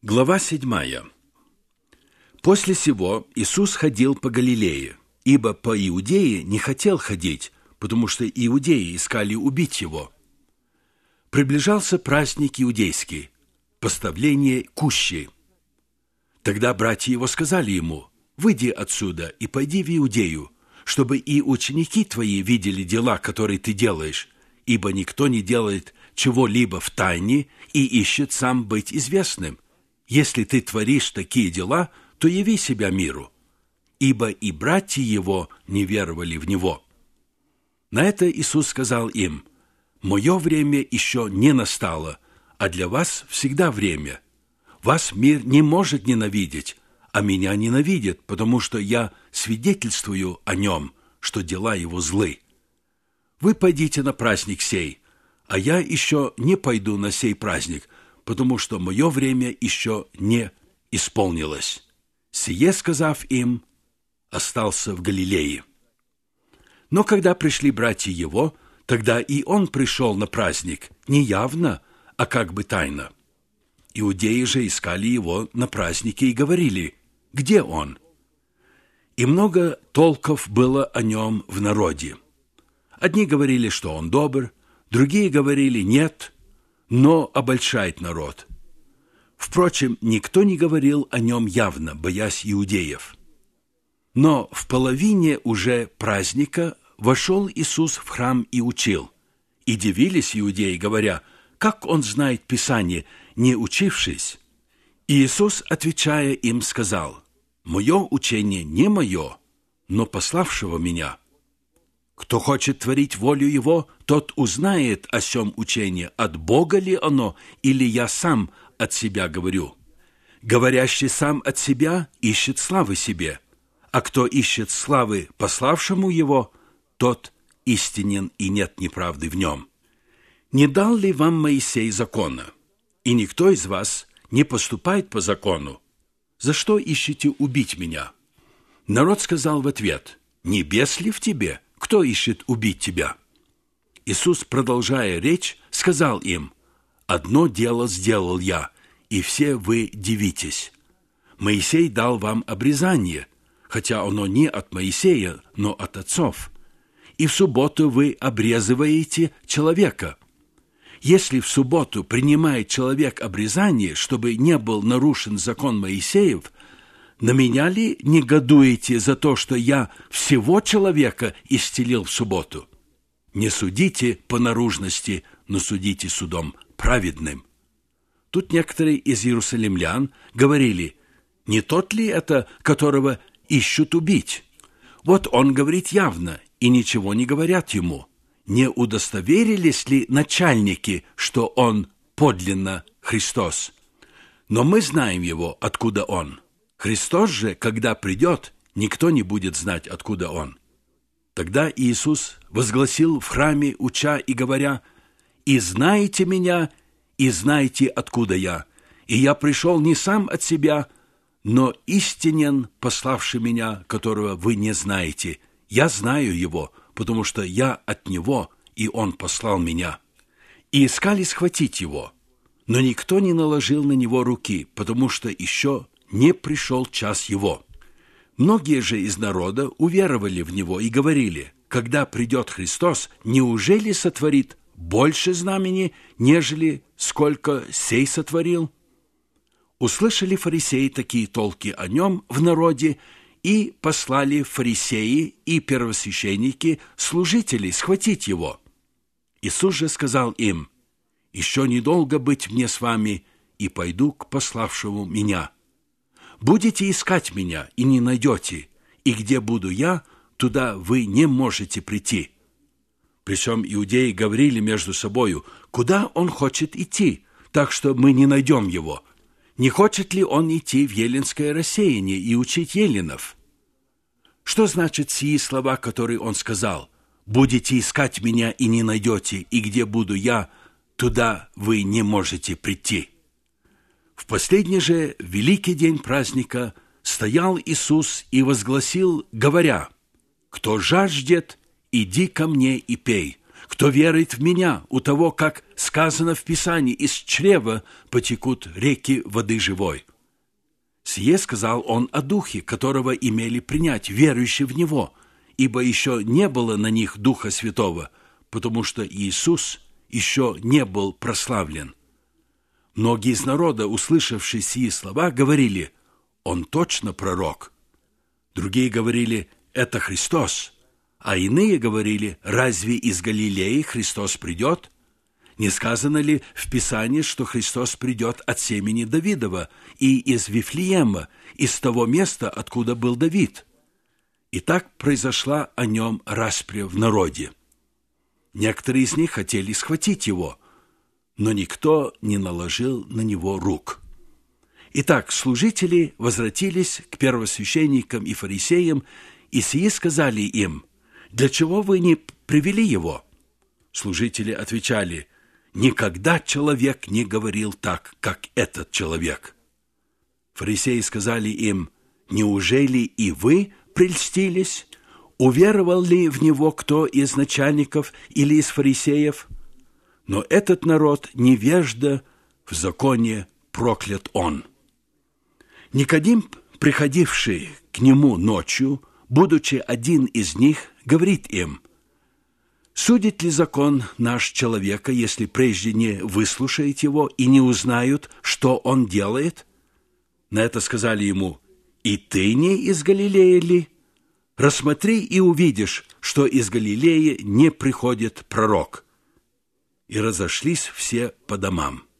Глава 7. После сего Иисус ходил по Галилее, ибо по Иудее не хотел ходить, потому что иудеи искали убить его. Приближался праздник иудейский, поставление кущи. Тогда братья его сказали ему: «Выйди отсюда и пойди в Иудею, чтобы и ученики твои видели дела, которые ты делаешь, ибо никто не делает чего-либо в тайне и ищет сам быть известным. Если ты творишь такие дела, то яви себя миру». Ибо и братья его не веровали в него. На это Иисус сказал им: «Мое время еще не настало, а для вас всегда время. Вас мир не может ненавидеть, а меня ненавидит, потому что я свидетельствую о нем, что дела его злы. Вы пойдите на праздник сей, а я еще не пойду на сей праздник, потому что мое время еще не исполнилось». Сие сказав им, остался в Галилее. Но когда пришли братья его, тогда и он пришел на праздник, не явно, а как бы тайно. Иудеи же искали его на празднике и говорили: «Где он?» И много толков было о нем в народе. Одни говорили, что он добр, другие говорили: «Нет», но обольщает народ. Впрочем, никто не говорил о нем явно, боясь иудеев. Но в половине уже праздника вошел Иисус в храм и учил. И дивились иудеи, говоря: «Как он знает Писание, не учившись?» И Иисус, отвечая им, сказал: «Мое учение не мое, но пославшего меня. Кто хочет творить волю его, тот узнает о сем учении, от Бога ли оно, или я сам от себя говорю. Говорящий сам от себя ищет славы себе, а кто ищет славы пославшему его, тот истинен, и нет неправды в нем. Не дал ли вам Моисей закона? И никто из вас не поступает по закону. За что ищете убить меня?» Народ сказал в ответ: «Небес ли в тебе? Кто ищет убить тебя?» Иисус, продолжая речь, сказал им: «Одно дело сделал я, и все вы дивитесь. Моисей дал вам обрезание, хотя оно не от Моисея, но от отцов. И в субботу вы обрезываете человека. Если в субботу принимает человек обрезание, чтобы не был нарушен закон Моисеев, на меня ли негодуете за то, что я всего человека исцелил в субботу? Не судите по наружности, но судите судом праведным». Тут некоторые из иерусалимлян говорили: «Не тот ли это, которого ищут убить? Вот он говорит явно, и ничего не говорят ему. Не удостоверились ли начальники, что он подлинно Христос? Но мы знаем его, откуда он. Христос же, когда придет, никто не будет знать, откуда он». Тогда Иисус возгласил в храме, уча и говоря: «И знаете меня, и знаете, откуда я. И я пришел не сам от себя, но истинен, пославший меня, которого вы не знаете. Я знаю его, потому что я от него, и он послал меня». И искали схватить его, но никто не наложил на него руки, потому что еще не пришел час его. Многие же из народа уверовали в него и говорили: «Когда придет Христос, неужели сотворит больше знамени, нежели сколько сей сотворил?» Услышали фарисеи такие толки о нем в народе, и послали фарисеи и первосвященники служителей схватить его. Иисус же сказал им: «Еще недолго быть мне с вами, и пойду к пославшему меня. Будете искать меня, и не найдете, и где буду я, туда вы не можете прийти». Причем иудеи говорили между собою: «Куда он хочет идти, так что мы не найдем его? Не хочет ли он идти в еленское рассеяние и учить еленов?» Что значит сии слова, которые он сказал: «Будете искать меня, и не найдете, и где буду я, туда вы не можете прийти»? В последний же великий день праздника стоял Иисус и возгласил, говоря: «Кто жаждет, иди ко мне и пей. Кто верует в меня, у того, как сказано в Писании, из чрева потекут реки воды живой. Сие сказал он о Духе, которого имели принять верующие в Него, ибо еще не было на них Духа Святого, потому что Иисус еще не был прославлен. Многие из народа, услышавшие сии слова, говорили: «Он точно пророк». Другие говорили: «Это Христос». А иные говорили: «Разве из Галилеи Христос придет? Не сказано ли в Писании, что Христос придет от семени Давидова и из Вифлеема, из того места, откуда был Давид?» И так произошла о нем распря в народе. Некоторые из них хотели схватить его, но никто не наложил на него рук. Итак, служители возвратились к первосвященникам и фарисеям, и сии сказали им: «Для чего вы не привели его?» Служители отвечали: «Никогда человек не говорил так, как этот человек». Фарисеи сказали им: «Неужели и вы прельстились? Уверовал ли в него кто из начальников или из фарисеев? Но этот народ невежда, в законе проклят он». Никодим, приходивший к нему ночью, будучи один из них, говорит им: «Судит ли закон наш человека, если прежде не выслушает его и не узнают, что он делает?» На это сказали ему: «И ты не из Галилеи ли? Рассмотри и увидишь, что из Галилеи не приходит пророк». И разошлись все по домам.